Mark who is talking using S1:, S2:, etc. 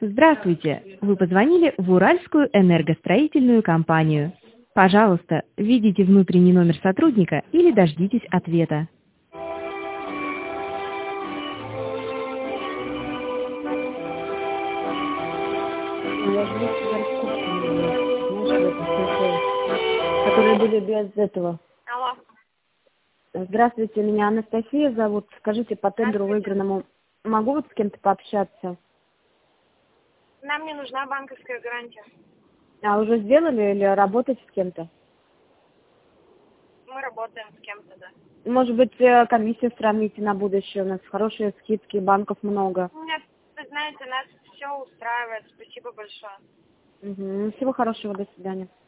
S1: Здравствуйте! Вы позвонили в Уральскую энергостроительную компанию. Пожалуйста, введите внутренний номер сотрудника или дождитесь ответа.
S2: Ну, я же лучше знаешь, в этом смысле, которые были без этого.
S3: Алло.
S2: Здравствуйте, меня Анастасия зовут. Скажите, по тендеру выигранному могу вот с кем-то пообщаться?
S3: Нам не нужна банковская гарантия.
S2: А уже сделали или работаете с кем-то?
S3: Мы работаем с кем-то, да.
S2: Может быть, комиссию сравните на будущее. У нас хорошие скидки, банков много.
S3: Нет, вы знаете, нас все устраивает. Спасибо большое.
S2: Всего хорошего, до свидания.